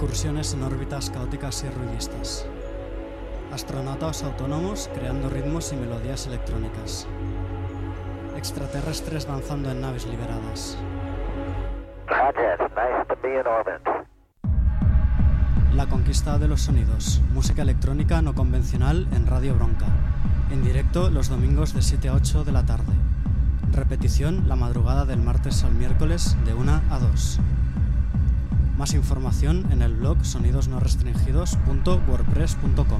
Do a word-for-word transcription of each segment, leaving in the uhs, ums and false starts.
incursiones en órbitas caóticas y ruidistas. Astronautas autónomos creando ritmos y melodías electrónicas. Extraterrestres danzando en naves liberadas. La conquista de los sonidos. Música electrónica no convencional en Radio Bronca. En directo los domingos de siete a ocho de la tarde. Repetición la madrugada del martes al miércoles de una a dos. Más información en el blog sonidos no restringidos punto wordpress punto com.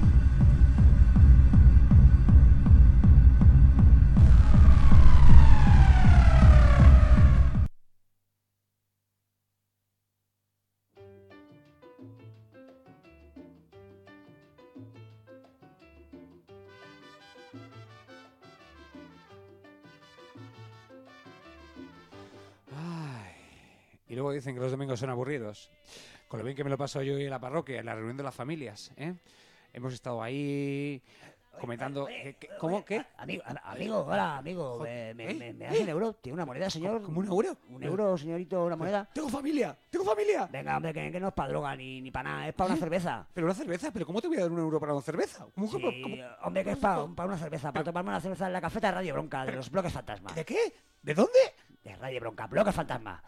Y luego dicen que los domingos son aburridos. Con lo bien que me lo paso yo en la parroquia, en la reunión de las familias, ¿eh? Hemos estado ahí comentando... Oye, oye, ¿qué, qué, ¿Cómo? oye, ¿Qué? Amigo, amigo, hola, amigo. ¿Me, me, me, me das un euro? ¿Tiene una moneda, señor? ¿Cómo un euro? ¿Un euro, señorito, una moneda? ¡Tengo familia! ¡Tengo familia! Venga, hombre, que, que no es para droga ni, ni para nada, es para una cerveza. ¿Pero una cerveza? ¿Pero cómo te voy a dar un euro para una cerveza? ¿Cómo, Sí, cómo, cómo? hombre, que es para, para una cerveza, para tomarme una cerveza en la cafeta de Radio Bronca, de los bloques fantasma. ¿De qué? ¿De dónde? De Radio Bronca, bloques fantasma.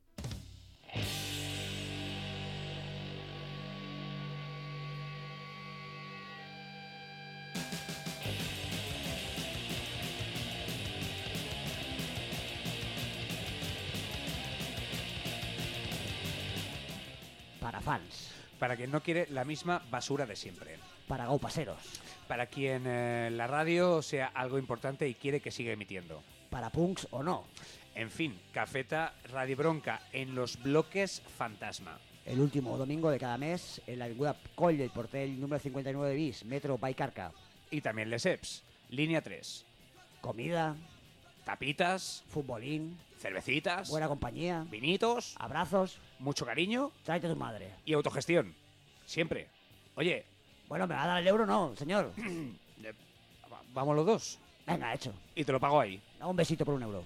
Para fans, Para quien no quiere la misma basura de siempre. para gaupaseros, Para quien eh, la radio sea algo importante y quiere que siga emitiendo. para punks o no. En fin, Cafeta Radio Bronca en los bloques fantasma. El último domingo de cada mes en la avenida Coll del Portel número cincuenta y nueve bis, Metro Baicarca. Y también Les Eps, línea tres. Comida, Tapitas, futbolín, cervecitas, buena compañía, vinitos, abrazos, mucho cariño tráete a tu madre. y autogestión. Siempre. Oye, Bueno, ¿me va a dar el euro? No, señor. eh, va- vamos los dos. Venga, hecho. Y te lo pago ahí. Da un besito por un euro.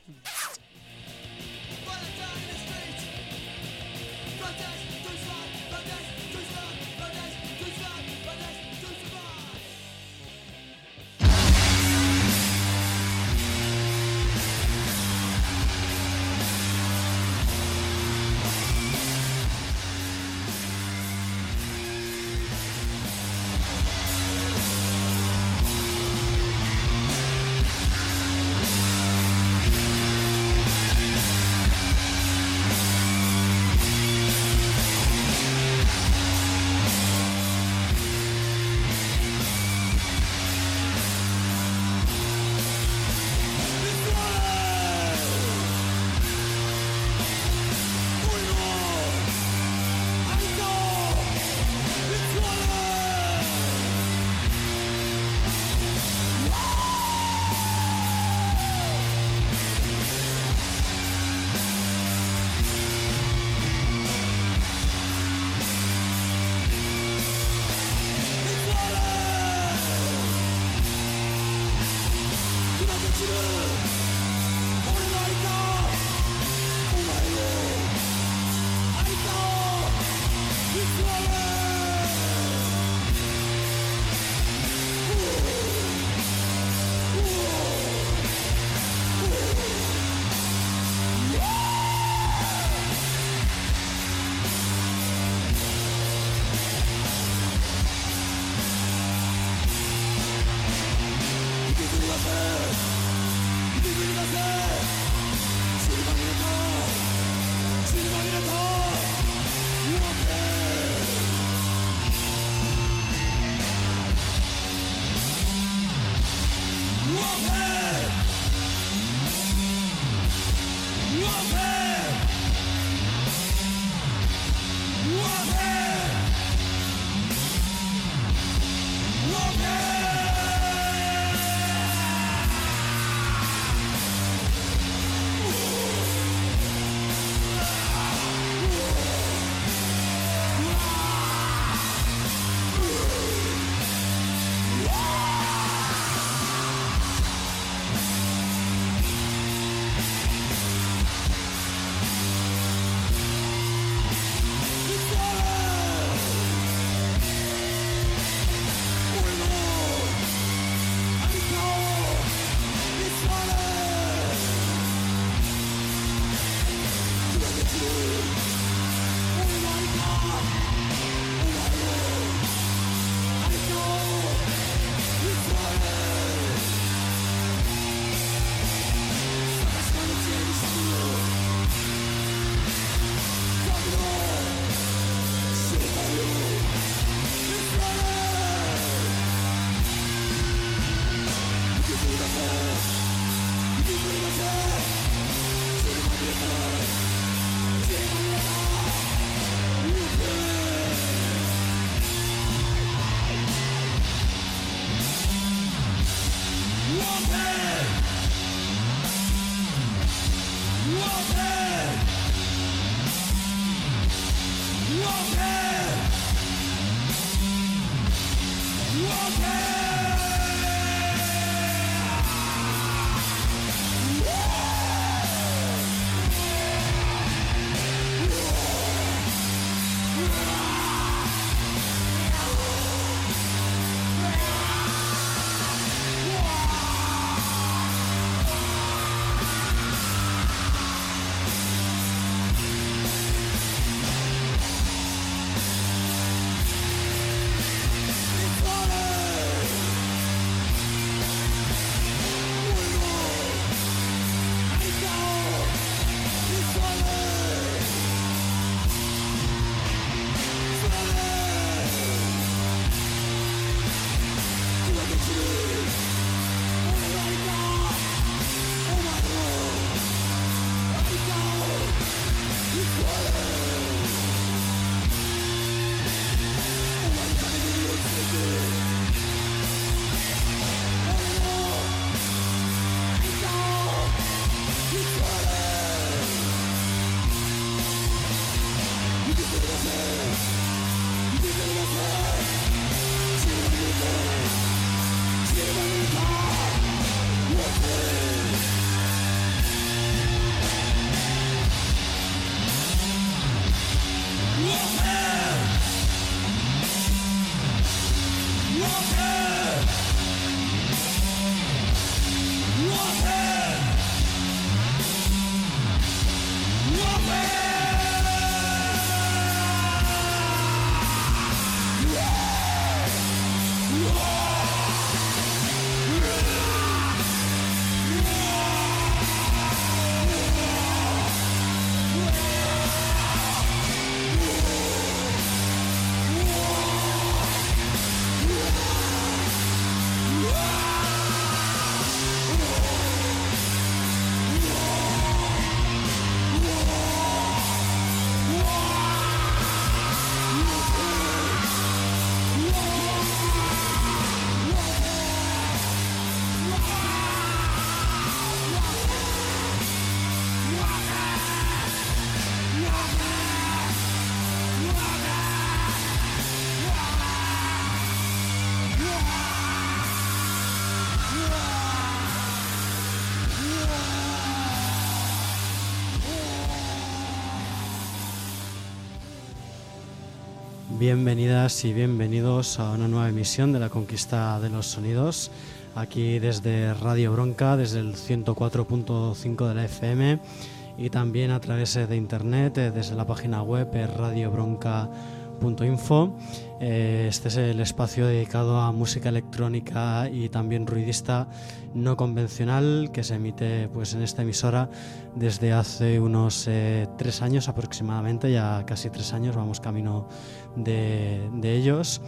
Bienvenidas y bienvenidos a una nueva emisión de La Conquista de los Sonidos, aquí desde Radio Bronca, desde el ciento cuatro punto cinco de la F M y también a través de internet, desde la página web radio bronca punto info. Este es el espacio dedicado a música electrónica y también ruidista no convencional que se emite pues en esta emisora desde hace unos eh, tres años aproximadamente, ya casi tres años, vamos camino de, de ellos.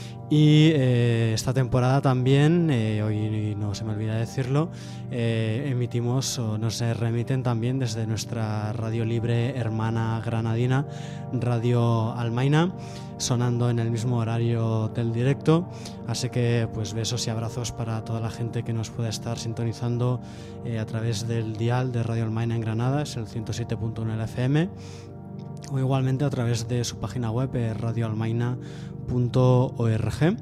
Y eh, esta temporada también, eh, hoy no se me olvida decirlo, eh, emitimos o nos remiten también desde nuestra radio libre hermana granadina, Radio Almaina, sonando en el mismo horario del directo. Así que pues besos y abrazos para toda la gente que nos pueda estar sintonizando eh, a través del dial de Radio Almaina en Granada, es el ciento siete punto uno de la F M, o igualmente a través de su página web eh, radio almaina punto org.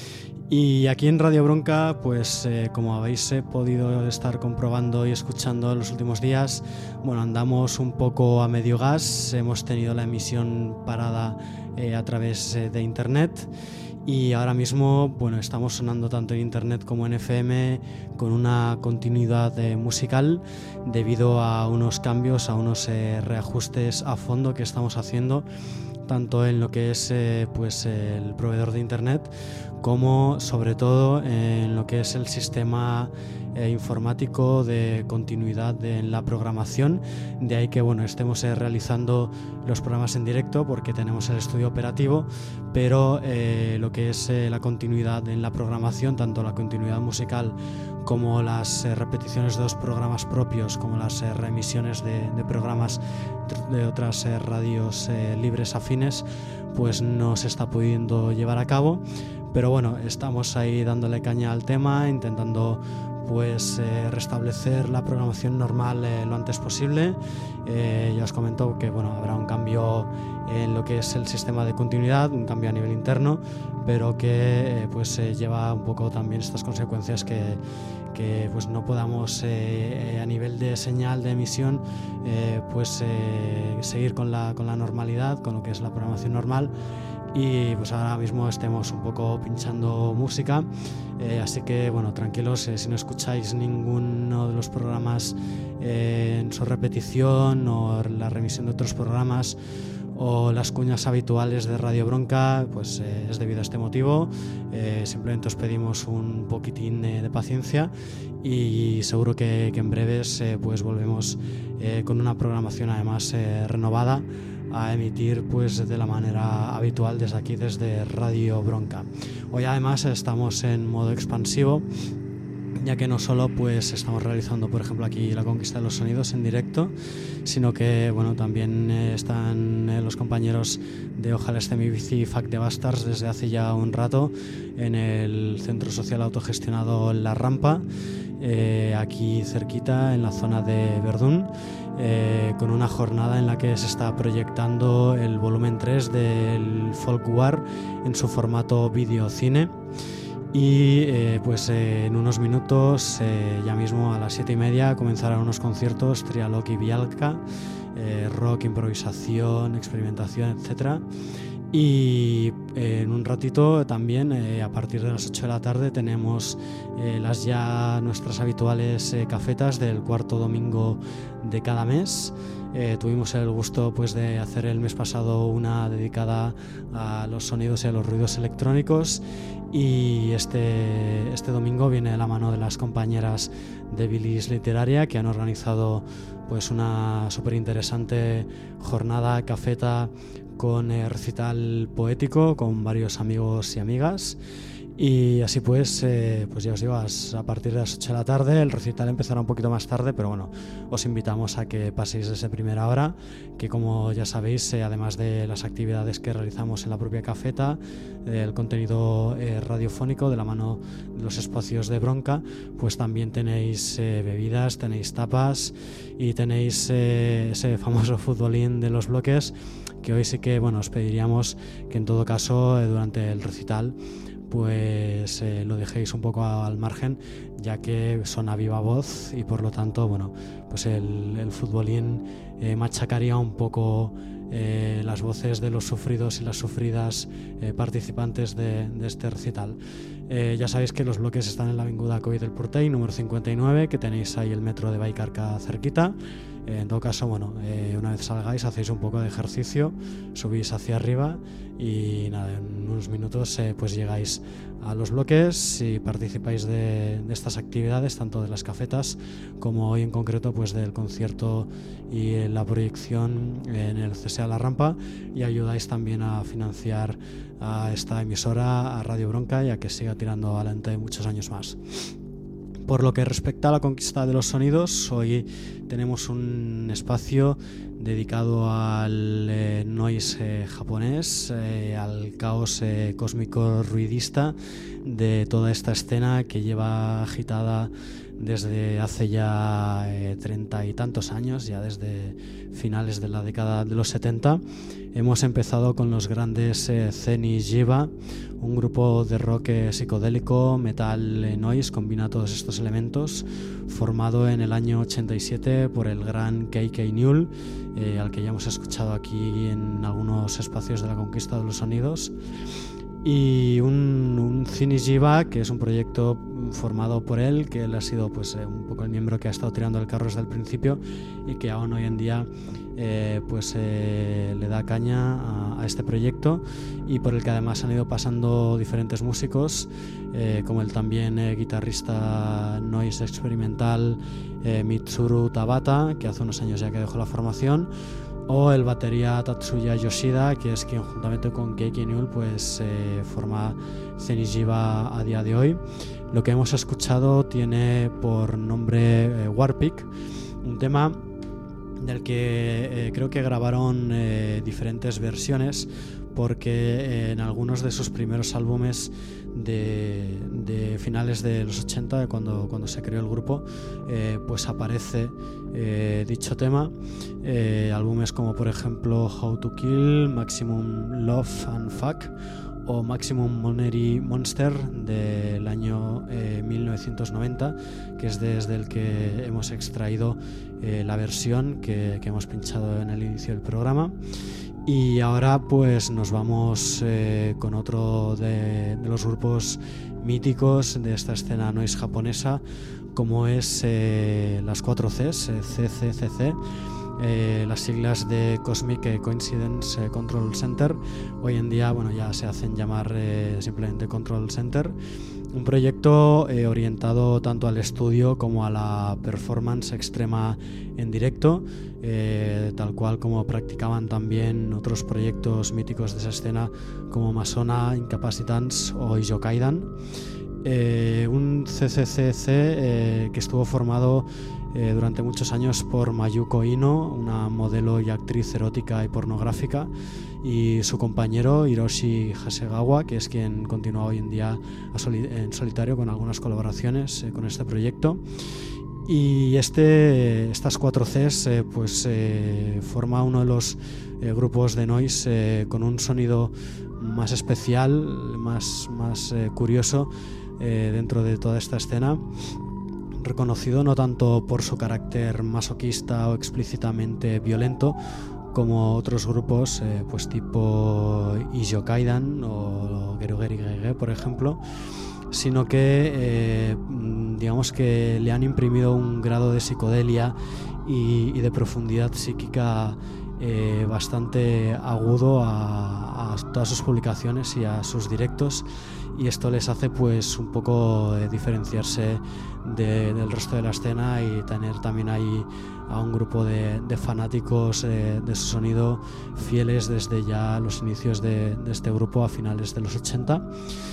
Y aquí en Radio Bronca, pues eh, como habéis eh, podido estar comprobando y escuchando en los últimos días, bueno, andamos un poco a medio gas, hemos tenido la emisión parada eh, a través eh, de internet. Y ahora mismo, bueno, estamos sonando tanto en internet como en F M con una continuidad eh, musical debido a unos cambios, a unos eh, reajustes a fondo que estamos haciendo tanto en lo que es eh, pues el proveedor de internet como sobre todo en lo que es el sistema eh, informático de continuidad de, en la programación. De ahí que bueno, estemos eh, realizando los programas en directo porque tenemos el estudio operativo, pero eh, lo que es eh, la continuidad en la programación, tanto la continuidad musical como las eh, repeticiones de los programas propios, como las eh, reemisiones de, de programas de otras eh, radios eh, libres afines, pues no se está pudiendo llevar a cabo. Pero bueno, estamos ahí dándole caña al tema, intentando pues eh, restablecer la programación normal eh, lo antes posible. Eh, ya os comento que bueno, habrá un cambio en lo que es el sistema de continuidad, un cambio a nivel interno, pero que eh, pues eh, lleva un poco también estas consecuencias que, que pues no podamos eh, a nivel de señal de emisión eh, pues eh, seguir con la, con la normalidad, con lo que es la programación normal. Y pues ahora mismo estemos un poco pinchando música, eh, así que bueno, tranquilos, eh, si no escucháis ninguno de los programas eh, en su repetición o la remisión de otros programas o las cuñas habituales de Radio Bronca, pues eh, es debido a este motivo. Eh, simplemente os pedimos un poquitín eh, de paciencia y seguro que, que en breves eh, pues volvemos eh, con una programación además eh, renovada a emitir pues de la manera habitual desde aquí, desde Radio Bronca. Hoy además estamos en modo expansivo, ya que no solo pues estamos realizando por ejemplo aquí La Conquista de los Sonidos en directo, sino que bueno, también eh, están eh, los compañeros de Ojalá esté mi bici y Fac de Bastards desde hace ya un rato en el Centro Social Autogestionado La Rampa, eh, aquí cerquita en la zona de Verdún, eh, con una jornada en la que se está proyectando el volumen tres del Folk War en su formato videocine. Y eh, pues eh, en unos minutos, eh, ya mismo a las siete y media, comenzarán unos conciertos Trialoc y Vialca, eh, rock, improvisación, experimentación, etcétera. Y eh, en un ratito también, eh, a partir de las ocho de la tarde, tenemos eh, las ya nuestras habituales eh, cafetas del cuarto domingo de cada mes. Eh, tuvimos el gusto pues, de hacer el mes pasado una dedicada a los sonidos y a los ruidos electrónicos, y este, este domingo viene de la mano de las compañeras de Bilis Literaria, que han organizado pues, una súper interesante jornada cafeta con eh, recital poético con varios amigos y amigas. Y así pues, eh, pues ya os digo, a partir de las ocho de la tarde, el recital empezará un poquito más tarde, pero bueno, os invitamos a que paséis desde primera hora, que como ya sabéis, eh, además de las actividades que realizamos en la propia cafeta, el contenido eh, radiofónico de la mano de los espacios de Bronca, pues también tenéis eh, bebidas, tenéis tapas y tenéis eh, ese famoso futbolín de los bloques, que hoy sí que bueno, os pediríamos que en todo caso eh, durante el recital pues eh, lo dejéis un poco al margen, ya que son a viva voz y por lo tanto bueno, pues el, el futbolín eh, machacaría un poco eh, las voces de los sufridos y las sufridas eh, participantes de, de este recital. Eh, ya sabéis que los bloques están en la Avinguda Coll del Portell, número cincuenta y nueve, que tenéis ahí el metro de Vallcarca cerquita. Eh, en todo caso, bueno, eh, una vez salgáis hacéis un poco de ejercicio, subís hacia arriba y nada, en unos minutos eh, pues llegáis a los bloques y participáis de, de estas actividades, tanto de las cafetas como hoy en concreto pues del concierto y eh, la proyección en el C S A La Rampa, y ayudáis también a financiar a esta emisora, a Radio Bronca, y a que siga tirando adelante muchos años más. Por lo que respecta a la conquista de los sonidos, hoy tenemos un espacio dedicado al eh, noise eh, japonés, eh, al caos eh, cósmico ruidista de toda esta escena que lleva agitada desde hace ya eh, treinta y tantos años, ya desde finales de la década de los setenta. Hemos empezado con los grandes eh, Zen y Jiva, un grupo de rock eh, psicodélico, metal, eh, noise, combina todos estos elementos, formado en el año ochenta y siete por el gran K K Newell, eh, al que ya hemos escuchado aquí en algunos espacios de la conquista de los sonidos, y un, un Zen y Jiva, que es un proyecto formado por él, que él ha sido pues eh, un poco el miembro que ha estado tirando el carro desde el principio y que aún hoy en día eh, pues eh, le da caña a, a este proyecto, y por el que además han ido pasando diferentes músicos, eh, como el también eh, guitarrista noise experimental eh, Mitsuru Tabata, que hace unos años ya que dejó la formación, o el batería Tatsuya Yoshida, que es quien juntamente con Keiki Newell pues eh, forma Zen y Jiva a día de hoy. Lo que hemos escuchado tiene por nombre eh, Warpic, un tema del que eh, creo que grabaron eh, diferentes versiones, porque eh, en algunos de sus primeros álbumes de, de finales de los ochenta, cuando, cuando se creó el grupo, eh, pues aparece eh, dicho tema. Eh, álbumes como por ejemplo How to Kill, Maximum Love and Fuck o Maximum Money Monster del año eh, mil novecientos noventa, que es desde el que hemos extraído eh, la versión que, que hemos pinchado en el inicio del programa. Y ahora pues nos vamos eh, con otro de, de los grupos míticos de esta escena noise japonesa, como es eh, las cuatro Cs, eh, C C C C, eh, las siglas de Cosmic Coincidence Control Center. Hoy en día bueno, ya se hacen llamar eh, simplemente Control Center. Un proyecto eh, orientado tanto al estudio como a la performance extrema en directo, eh, tal cual como practicaban también otros proyectos míticos de esa escena como Masona, Incapacitants o Ijokaidan. Eh, un C C C C eh, que estuvo formado eh, durante muchos años por Mayuko Ino, una modelo y actriz erótica y pornográfica, y su compañero Hiroshi Hasegawa, que es quien continúa hoy en día a soli- en solitario con algunas colaboraciones eh, con este proyecto. Y este, estas cuatro Cs eh, pues eh, forma uno de los eh, grupos de noise eh, con un sonido más especial, más, más eh, curioso eh, dentro de toda esta escena, reconocido no tanto por su carácter masoquista o explícitamente violento como otros grupos eh, pues tipo Ijokaidan o Gerugeri Gege, por ejemplo, sino que eh, digamos que le han imprimido un grado de psicodelia y, y de profundidad psíquica eh, bastante agudo a, a todas sus publicaciones y a sus directos, y esto les hace pues un poco eh, diferenciarse de, del resto de la escena y tener también ahí a un grupo de, de fanáticos eh, de su sonido fieles desde ya los inicios de, de este grupo a finales de los ochenta.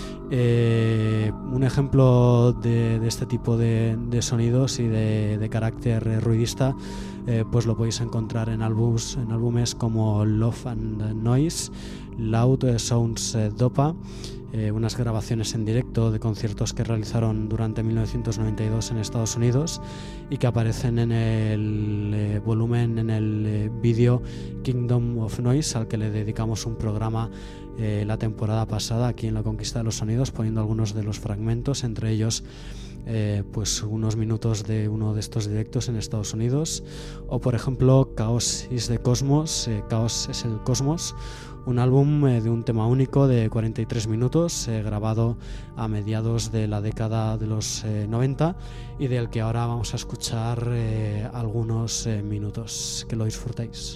Eh, un ejemplo de, de este tipo de, de sonidos y de, de carácter eh, ruidista eh, pues lo podéis encontrar en álbumes, en álbumes como Love and Noise, Loud Sounds eh, Dopa, eh, unas grabaciones en directo de conciertos que realizaron durante mil novecientos noventa y dos en Estados Unidos y que aparecen en el eh, volumen, en el eh, vídeo Kingdom of Noise, al que le dedicamos un programa eh, la temporada pasada aquí en La Conquista de los Sonidos, poniendo algunos de los fragmentos, entre ellos eh, pues unos minutos de uno de estos directos en Estados Unidos, o por ejemplo Chaos is the Cosmos, eh, Caos es el Cosmos, un álbum eh, de un tema único de cuarenta y tres minutos, eh, grabado a mediados de la década de los eh, noventa, y del que ahora vamos a escuchar eh, algunos eh, minutos. Que lo disfrutéis.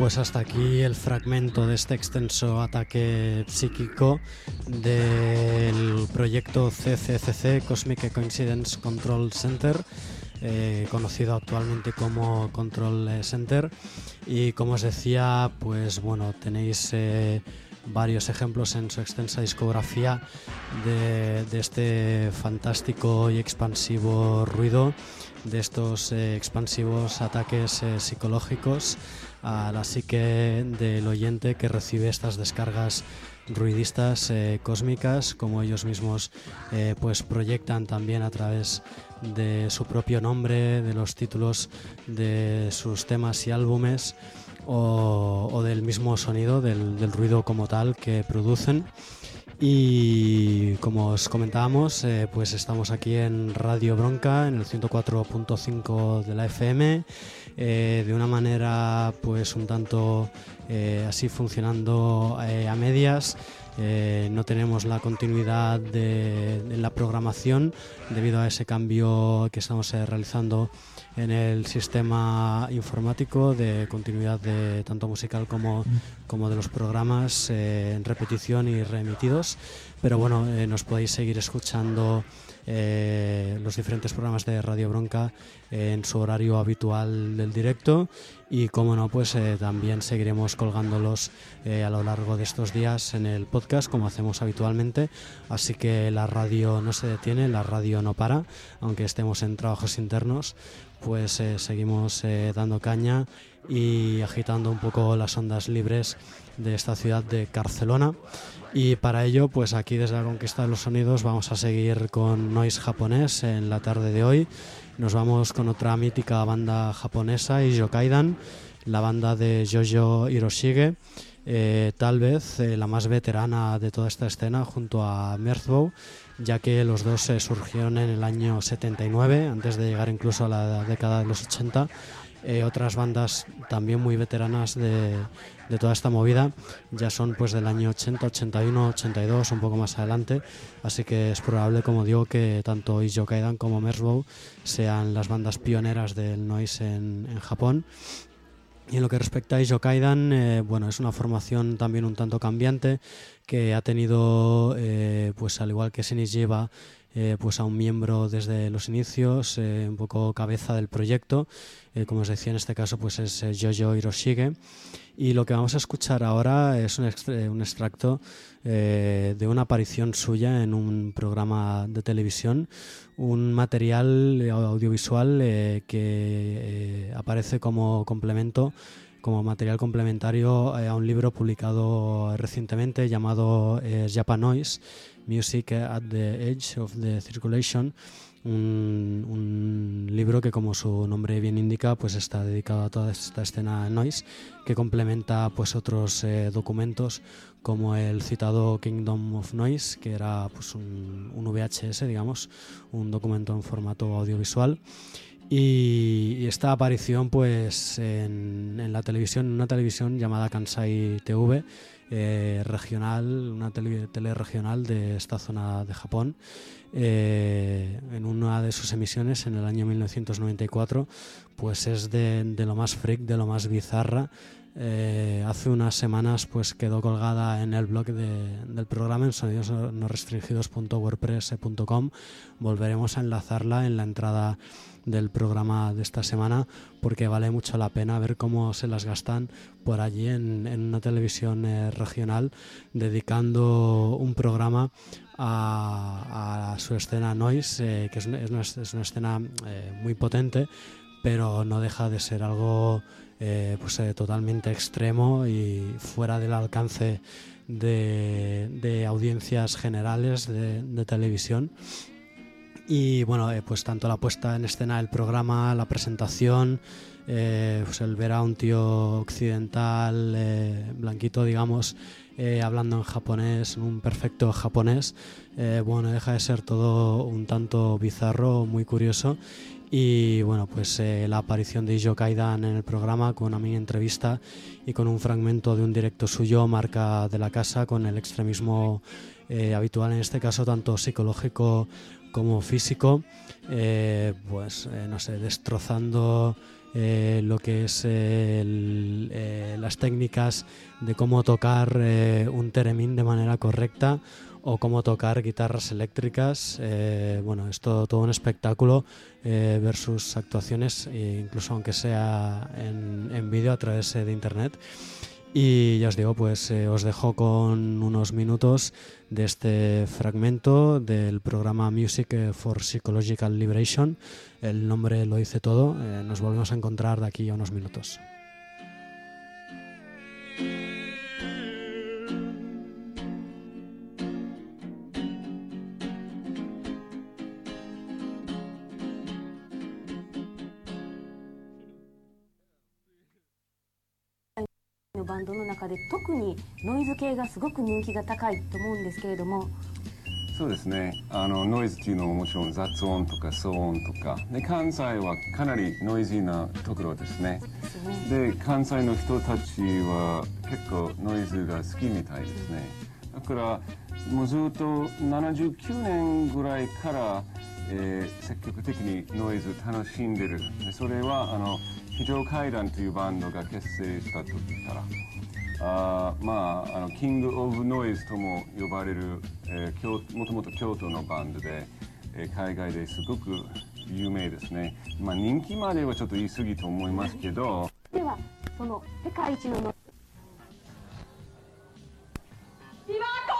pues hasta aquí el fragmento de este extenso ataque psíquico del proyecto C C C C, Cosmic Coincidence Control Center, eh, conocido actualmente como Control Center. Y como os decía, pues bueno, tenéis eh, varios ejemplos en su extensa discografía de, de este fantástico y expansivo ruido, de estos eh, expansivos ataques eh, psicológicos a la psique del oyente que recibe estas descargas ruidistas eh, cósmicas, como ellos mismos eh, pues proyectan también a través de su propio nombre, de los títulos de sus temas y álbumes, o, o del mismo sonido, del, del ruido como tal que producen. Y como os comentábamos, eh, pues estamos aquí en Radio Bronca, en el ciento cuatro punto cinco de la F M, eh, de una manera pues un tanto eh, así funcionando eh, a medias. Eh, no tenemos la continuidad de, de la programación debido a ese cambio que estamos eh, realizando en el sistema informático de continuidad de tanto musical como, como de los programas eh, en repetición y reemitidos. Pero bueno, eh, nos podéis seguir escuchando eh, los diferentes programas de Radio Bronca eh, en su horario habitual del directo, y como no, pues eh, también seguiremos colgándolos eh, a lo largo de estos días en el podcast, como hacemos habitualmente. Así que la radio no se detiene, la radio no para, aunque estemos en trabajos internos, pues eh, seguimos eh, dando caña y agitando un poco las ondas libres de esta ciudad de Barcelona. Y para ello, pues aquí desde la Conquista de los Sonidos vamos a seguir con noise japonés en la tarde de hoy. Nos vamos con otra mítica banda japonesa, Ijo Kaidan, la banda de Jojo Hiroshige, eh, tal vez eh, la más veterana de toda esta escena junto a Merzbow, ya que los dos eh, surgieron en el año setenta y nueve, antes de llegar incluso a la década de los ochenta. Eh, otras bandas también muy veteranas de, de toda esta movida ya son pues del año ochenta, ochenta y uno, ochenta y dos, un poco más adelante, así que es probable, como digo, que tanto Ijo Kaidan como Merzbow sean las bandas pioneras del noise en, en Japón. Y en lo que respecta a Ijo Kaidan, eh, bueno, es una formación también un tanto cambiante, que ha tenido, eh, pues al igual que Shinichiba, eh, pues a un miembro desde los inicios, eh, un poco cabeza del proyecto. Eh, como os decía, en este caso pues es eh, Jojo Hiroshige. Y lo que vamos a escuchar ahora es un, extra, un extracto eh, de una aparición suya en un programa de televisión, un material audiovisual eh, que eh, aparece como complemento, como material complementario eh, a un libro publicado recientemente llamado eh, Japanoise, Music at the Edge of the Circulation, un, un libro que, como su nombre bien indica, pues está dedicado a toda esta escena noise, que complementa pues otros eh, documentos como el citado Kingdom of Noise, que era pues un, un V H S, digamos, un documento en formato audiovisual. Y, y esta aparición pues en, en la televisión, en una televisión llamada Kansai T V, eh, regional, una tele, tele regional de esta zona de Japón, eh, en una de sus emisiones en el año mil novecientos noventa y cuatro, pues es de, de lo más freak, de lo más bizarra. Eh, hace unas semanas pues quedó colgada en el blog de, del programa en sonidos no restringidos punto wordpress punto com. Volveremos a enlazarla en la entrada del programa de esta semana, porque vale mucho la pena ver cómo se las gastan por allí en, en una televisión eh, regional, dedicando un programa a, a su escena noise, eh, que es una, es una, es una escena eh, muy potente, pero no deja de ser algo eh, pues, eh, totalmente extremo y fuera del alcance de, de audiencias generales de, de televisión. Y bueno, eh, pues tanto la puesta en escena del programa, la presentación, eh, pues el ver a un tío occidental, eh, blanquito, digamos, eh, hablando en japonés, en un perfecto japonés, eh, bueno, deja de ser todo un tanto bizarro, muy curioso. Y bueno, pues eh, la aparición de Ijo Kaidan en el programa con una mini entrevista y con un fragmento de un directo suyo, marca de la casa, con el extremismo eh, habitual, en este caso tanto psicológico como físico, eh, pues eh, no sé, destrozando eh, lo que es el, eh, las técnicas de cómo tocar eh, un theremin de manera correcta o cómo tocar guitarras eléctricas. Eh, bueno, es todo, todo un espectáculo eh, ver sus actuaciones, e incluso aunque sea en, en vídeo a través de internet. Y ya os digo, pues eh, os dejo con unos minutos de este fragmento del programa Music for Psychological Liberation. El nombre lo dice todo. Eh, nos volvemos a encontrar de aquí a unos minutos. バンドの中で特にノイズ系がすごく人気が高いと思うんですけれども。 そうですね、あのノイズっていうのももちろん雑音とか騒音とかで、関西はかなりノイズなところですね。で、関西の人たちは結構ノイズが好きみたいですね。だからもうずっとななじゅうきゅうねんぐらいから、えー、積極的にノイズ楽しんでる。でそれはあの非常階段というバンドが結成した時から。あまあ、あのキング・オブ・ノイズとも呼ばれる、えー、もともと京都のバンドで、えー、海外ですごく有名ですね。まあ、人気まではちょっと言い過ぎと思いますけど。 ではその世界一のノビバコ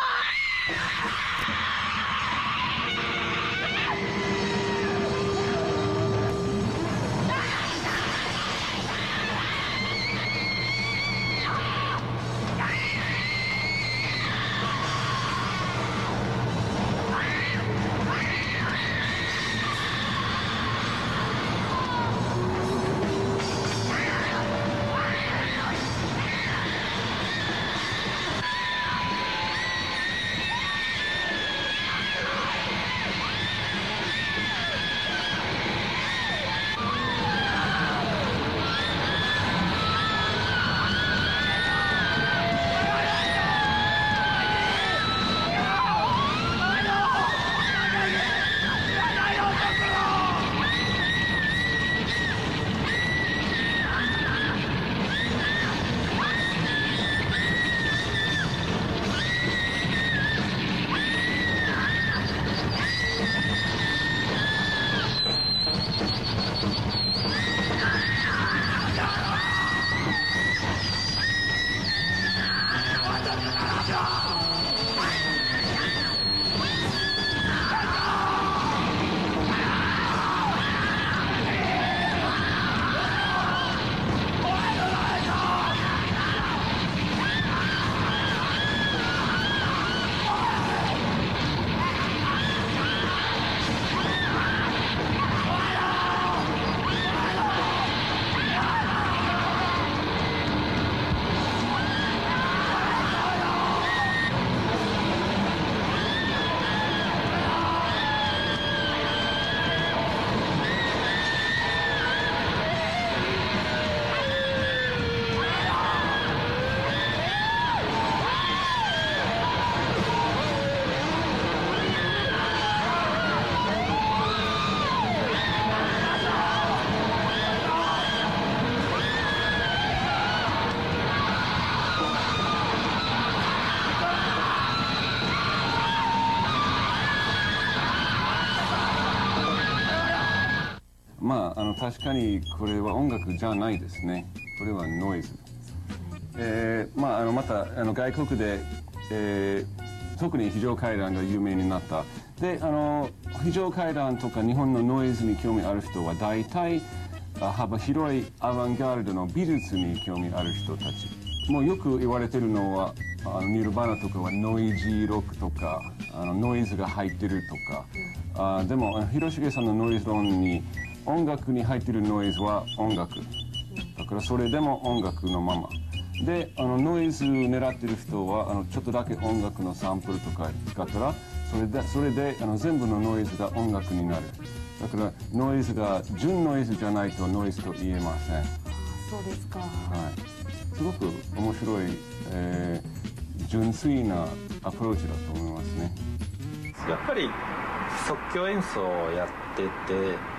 まあ、あの確かにこれは音楽じゃないですね。これはノイズ。えー、まあ、あのまたあの外国で、えー、特に非常階段が有名になった。で、あの非常階段とか日本のノイズに興味ある人は大体幅広いアバンギャルドの美術に興味ある人たち。もうよく言われてるのは、あのニルバーナとかはノイジーロックとか、あのノイズが入ってるとか。あでも広重さんのノイズ論に音楽に入っているノイズは音楽だから、それでも音楽のままで、あのノイズ狙ってる人はあのちょっとだけ音楽のサンプルとか使ったらそれでそれであの全部のノイズが音楽になる。だからノイズが純ノイズじゃないとノイズと言えません。 そうですか。 はい、すごく面白い、えー、純粋なアプローチだと思いますね。 やっぱり即興演奏をやってて、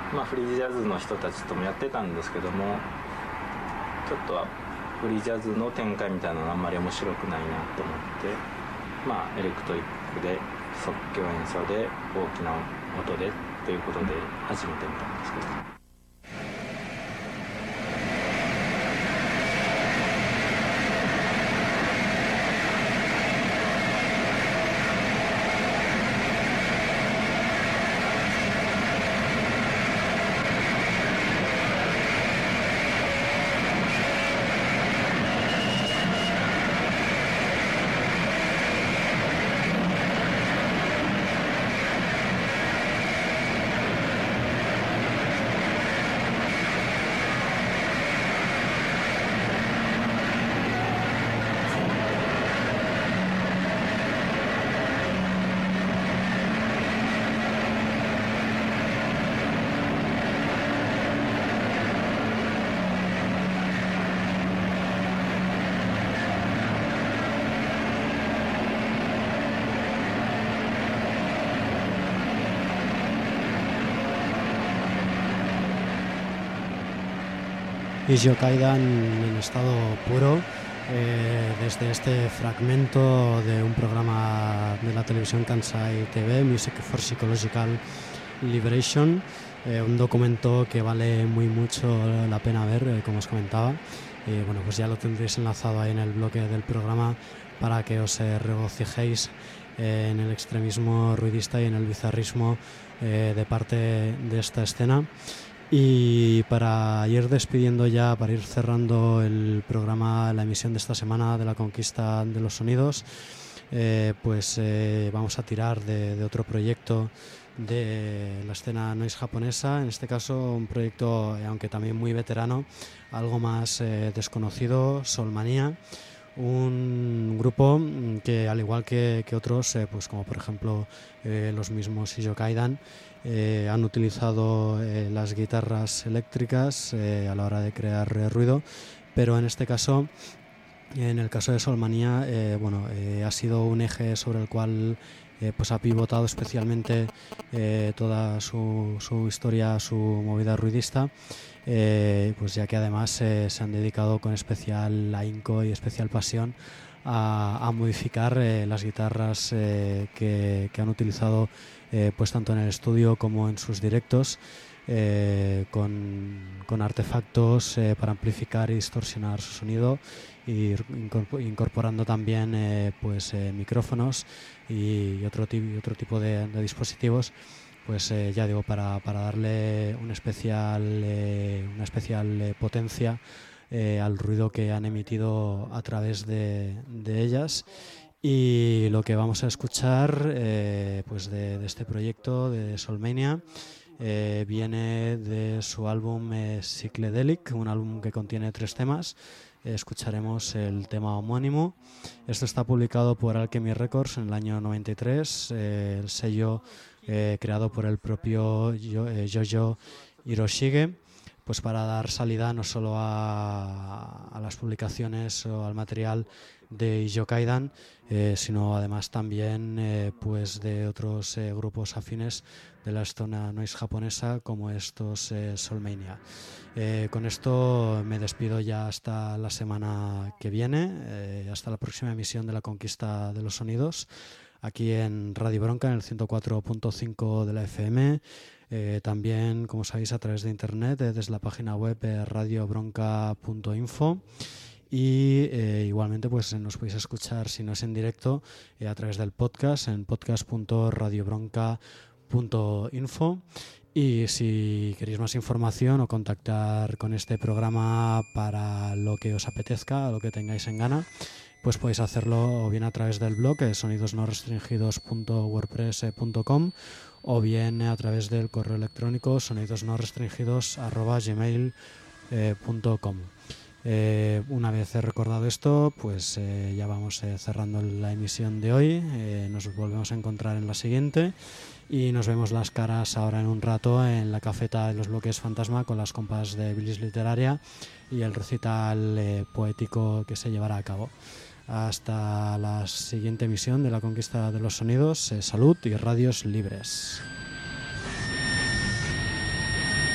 まあ、フリージャズの人たちともやってたんですけども、ちょっとはフリージャズの展開みたいなのはあんまり面白くないなと思って、まあ、エレクトリックで即興演奏で大きな音でということで始めてみたんですけど。 Ijo Kaidan en estado puro, eh, desde este fragmento de un programa de la televisión Kansai T V, Music for Psychological Liberation, eh, un documento que vale muy mucho la pena ver, eh, como os comentaba. Y bueno, pues ya lo tendréis enlazado ahí en el bloque del programa para que os eh, regocijéis eh, en el extremismo ruidista y en el bizarrismo eh, de parte de esta escena. Y para ir despidiendo ya, para ir cerrando el programa, la emisión de esta semana de la conquista de los sonidos, eh, pues eh, vamos a tirar de, de otro proyecto de la escena noise japonesa, en este caso un proyecto, eh, aunque también muy veterano, algo más eh, desconocido, Soulmania, un grupo que al igual que, que otros, eh, pues como por ejemplo eh, los mismos Ijo Kaidan, Eh, han utilizado eh, las guitarras eléctricas eh, a la hora de crear eh, ruido, pero en este caso, en el caso de Soulmania, eh, bueno, eh, ha sido un eje sobre el cual eh, pues ha pivotado especialmente eh, toda su, su historia, su movida ruidista, eh, pues ya que además eh, se han dedicado con especial ahínco y especial pasión a, a modificar eh, las guitarras eh, que, que han utilizado Eh, pues tanto en el estudio como en sus directos, eh, con, con artefactos eh, para amplificar y distorsionar su sonido, y incorporando también eh, pues eh, micrófonos y otro, y otro tipo de, de dispositivos, pues eh, ya digo, para, para darle un especial, eh, una especial eh, potencia eh, al ruido que han emitido a través de, de ellas. Y lo que vamos a escuchar eh, pues de, de este proyecto de Soulmania eh, viene de su álbum eh, Psychedelic, un álbum que contiene tres temas. Eh, escucharemos el tema homónimo. Esto está publicado por Alchemy Records en el año noventa y tres, eh, el sello eh, creado por el propio Yo, eh, Jojo Hiroshige, pues para dar salida no solo a, a las publicaciones o al material de Ijo Kaidan, eh, sino además también eh, pues de otros eh, grupos afines de la escena noise japonesa, como estos eh, Soulmania. Eh, con esto me despido ya hasta la semana que viene, eh, hasta la próxima emisión de La Conquista de los Sonidos, aquí en Radio Bronca, en el ciento cuatro punto cinco de la F M. Eh, también, como sabéis, a través de internet, eh, desde la página web eh, radio bronca punto info. Y eh, igualmente pues nos podéis escuchar, si no es en directo, eh, a través del podcast en podcast punto radio bronca punto info. Y si queréis más información o contactar con este programa para lo que os apetezca, lo que tengáis en gana, pues podéis hacerlo o bien a través del blog eh, sonidos no restringidos punto wordpress punto com, o bien a través del correo electrónico sonidos no restringidos arroba gmail punto com. Eh, una vez he recordado esto, pues eh, ya vamos eh, cerrando la emisión de hoy. Eh, nos volvemos a encontrar en la siguiente y nos vemos las caras ahora en un rato en la cafeta de los bloques fantasma con las compas de Bilis Literaria y el recital eh, poético que se llevará a cabo. Hasta la siguiente emisión de La Conquista de los Sonidos. Eh, salud y radios libres.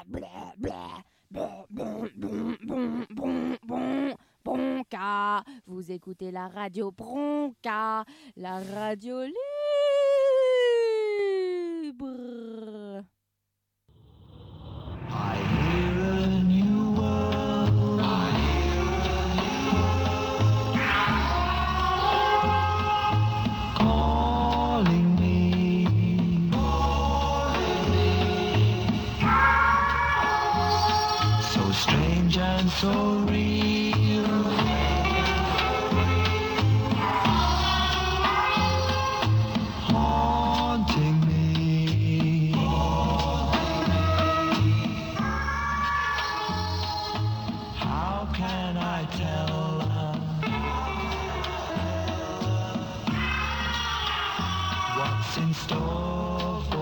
blah, blah. Bon, bon, bon, bon, bon, bon, Bronca. Vous écoutez la radio Bronca, la radio libre. I hear a new world. I hear a new calling me, calling me. So strange and so real. Haunting me. How can I tell her what's in store for